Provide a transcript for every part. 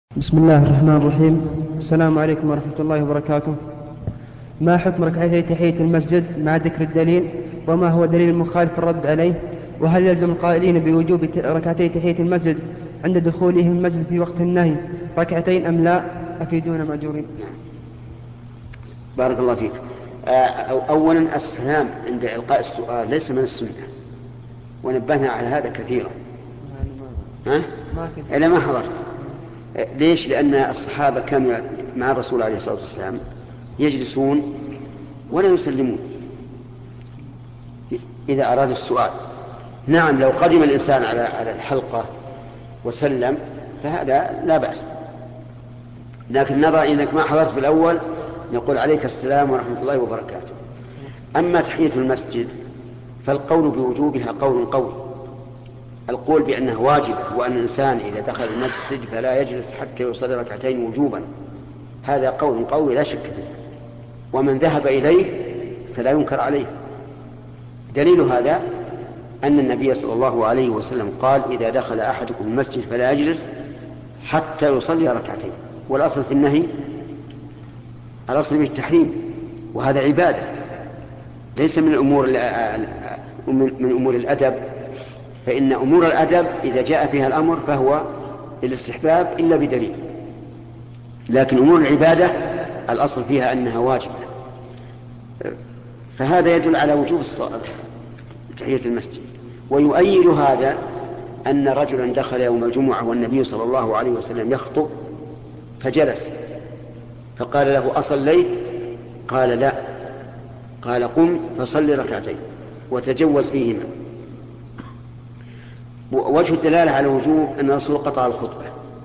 بسم الله الرحمن الرحيم. السلام عليكم ورحمة الله وبركاته. ما حكم ركعتي تحية المسجد مع ذكر الدليل، وما هو دليل المخالف الرد عليه؟ وهل يلزم القائلين بوجوب ركعتي تحية المسجد عند دخولهم المسجد في وقت النهي ركعتين أم لا؟ أفيدونا مأجورين. بارك الله فيك. أولا السلام عند إلقاء السؤال ليس من السنة، ونبهنا على هذا كثيرا. إلا ما حضرت. ليش؟ لأن الصحابة كانوا مع الرسول عليه الصلاة والسلام يجلسون ولا يسلمون إذا أراد السؤال. نعم، لو قدم الإنسان على الحلقة وسلم فهذا لا بأس، لكن نرى إنك ما حضرت بالأول نقول عليك السلام ورحمة الله وبركاته. أما تحية المسجد فالقول بوجوبها قول قوي. القول بأنها واجبة وأن الإنسان إذا دخل المسجد فلا يجلس حتى يصلي ركعتين وجوبا، هذا قول قوي لا شك فيه، ومن ذهب إليه فلا ينكر عليه. دليل هذا أن النبي صلى الله عليه وسلم قال: إذا دخل أحدكم المسجد فلا يجلس حتى يصلي ركعتين. والأصل في النهي الأصل في التحريم، وهذا عبادة ليس من أمور الأدب، فإن أمور الأدب إذا جاء فيها الأمر فهو للاستحباب إلا بدليل، لكن أمور العبادة الأصل فيها أنها واجبة. فهذا يدل على وجوب تحية المسجد. ويؤيد هذا أن رجلا دخل يوم الجمعة والنبي صلى الله عليه وسلم يخطب فجلس، فقال له: أصليت؟ قال: لا. قال: قم فصل ركعتين وتجوز فيهما. وجه الدلالة على وجوب أن الرسول قطع الخطبة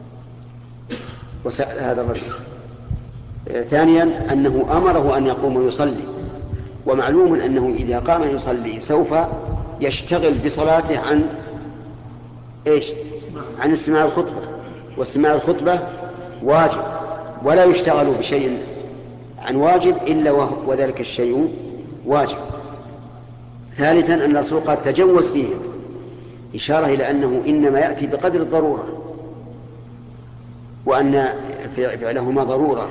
وسأل هذا الرجل. ثانيا أنه أمره أن يقوم ويصلي، ومعلوم أنه إذا قام يصلي سوف يشتغل بصلاته عن استماع الخطبة، واستماع الخطبة واجب، ولا يشتغل بشيء عن واجب إلا وذلك الشيء واجب. ثالثا أن الرسول قد تجوز فيه، إشارة إلى أنه إنما يأتي بقدر الضرورة، وأن فعلهما ضرورة.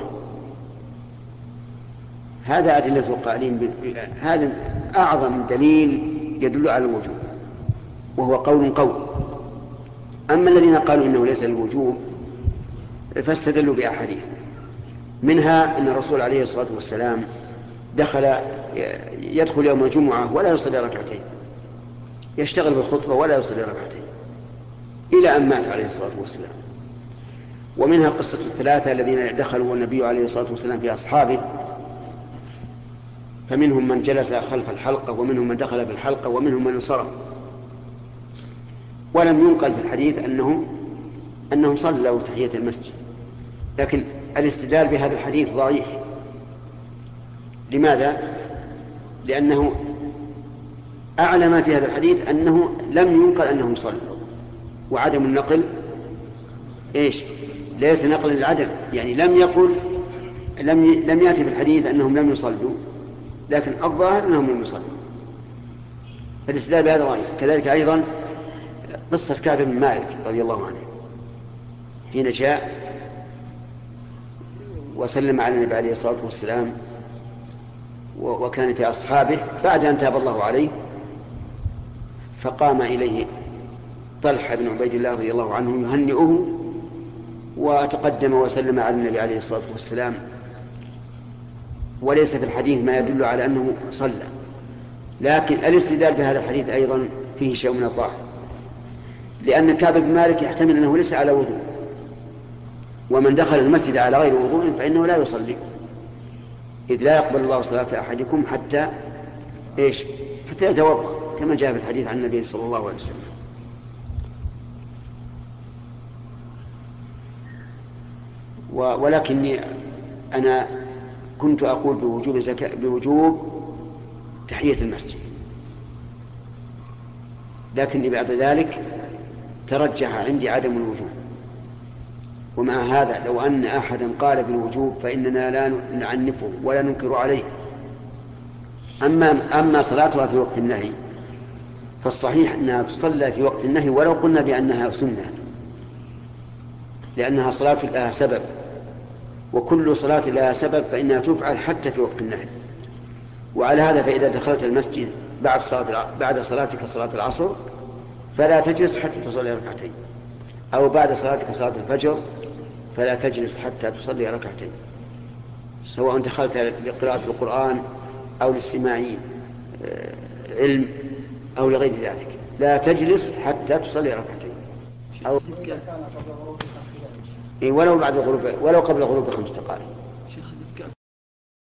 هذا أدلة القائلين هذا أعظم دليل يدل على الوجوب، وهو قول قوي. أما الذين قالوا إنه ليس الوجوب فاستدلوا بأحاديث، منها أن الرسول عليه الصلاة والسلام يدخل يوم الجمعة ولا يصلي ركعتين، يشتغل بالخطبة ولا يصلي ركعتين إلى أن مات عليه الصلاة والسلام. ومنها قصة الثلاثة الذين دخلوا النبي عليه الصلاة والسلام في أصحابه، فمنهم من جلس خلف الحلقة، ومنهم من دخل في الحلقة، ومنهم من انصرف. ولم ينقل في الحديث أنهم صلوا تحية المسجد، لكن الاستدلال بهذا الحديث ضعيف. لماذا؟ لأنه أعلى ما في هذا الحديث أنه لم ينقل أنهم صلوا، وعدم النقل ليس نقل للعدم، يعني لم يأتي في الحديث أنهم لم يصلوا، لكن الظاهر أنهم لم يصلوا، فالاستدلال بهذا ضعيف. كذلك أيضا قصة كعب بن مالك رضي الله عنه حين جاء وسلم على النبي عليه الصلاة والسلام وكان في أصحابه بعد أن تاب الله عليه، فقام إليه طلحة بن عبيد الله رضي الله عنه يهنئه، وتقدم وسلم على النبي عليه الصلاة والسلام، وليس في الحديث ما يدل على أنه صلى. لكن الاستدلال بهذا الحديث أيضا فيه شيء من الضعف، لأن كعب بن مالك يحتمل أنه ليس على وضوء، ومن دخل المسجد على غير وضوء فإنه لا يصلي، إذ لا يقبل الله صلاة أحدكم حتى يتوضأ، كما جاء في الحديث عن النبي صلى الله عليه وسلم. ولكني أنا كنت أقول بوجوب تحية المسجد، لكني بعد ذلك ترجح عندي عدم الوجوب. ومع هذا لو أن أحدا قال بالوجوب فإننا لا نعنفه ولا ننكر عليه. أما صلاتها في وقت النهي فالصحيح أنها تصلى في وقت النهي ولو قلنا بأنها سنة، لأنها صلاة لها سبب، وكل صلاة لها سبب فإنها تفعل حتى في وقت النهي. وعلى هذا فإذا دخلت المسجد بعد صلاتك صلاة العصر فلا تجلس حتى تصلي ركعتين، أو بعد صلاتك صلاة الفجر فلا تجلس حتى تصلي ركعتين، سواء دخلت لقراءة القرآن أو لاستماع علم أو لغير ذلك، لا تجلس حتى تصلي ركعتين. أو ولو بعد الغروب، ولو قبل الغروب ب5 دقائق.